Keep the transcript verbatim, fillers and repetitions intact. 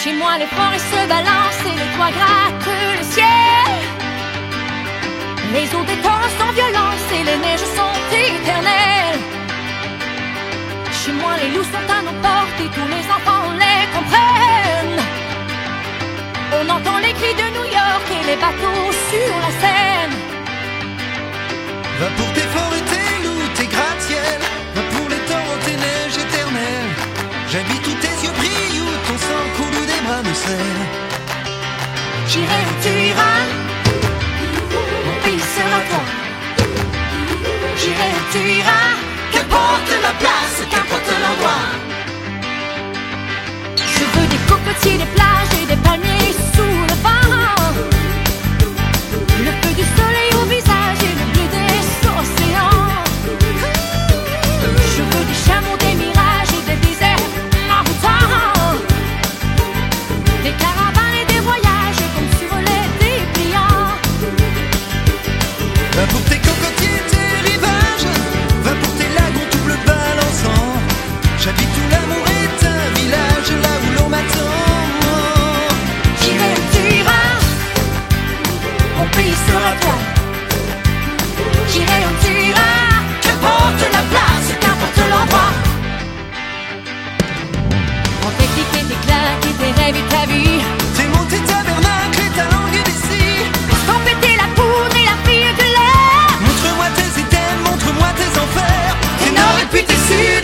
Chez moi les forêts se balancent et les toits grattent le ciel. Les eaux des torrents sans violence et les neiges sont éternelles. Chez moi les loups sont à nos portes et tous les enfants les comprennent. On entend les cris de New York et les bateaux sur la Seine. Va pour tes forêts, tes loups, tes gratte-ciel. Va pour les torrents, tes neiges éternelles. J'habite où tes yeux brillent, où ton sang coule, où des bras me serrent. J'irai où tu iras, mon pays sera toi. J'irai où tu iras, qu'importe la place, qu'importe l'endroit. Je veux des cocotiers, des plages et des palmiers sous le vent. Le feu du soleil au visage et le bleu des océans. Je veux des chameaux, des mirages et des déserts envoûtants. Des caravanes et des voyages comme sur les dépliants. Va pour tes cocotiers, tes rivages. Va pour tes lagons tout bleu balançant. J'habite où l'amour est un village, là où l'on m'attend. J'irai où tu iras, mon pays sera toi. J'irai où tu iras, qu'importe la place, qu'importe l'endroit. On technique et tes claques et tes rêves et ta vie. Tes mots, tes tabernacles et ta langue d'ici. Sans péter la poudre et la fille de l'air. Montre-moi tes items, montre-moi tes enfers. Tes nord et puis tes sud.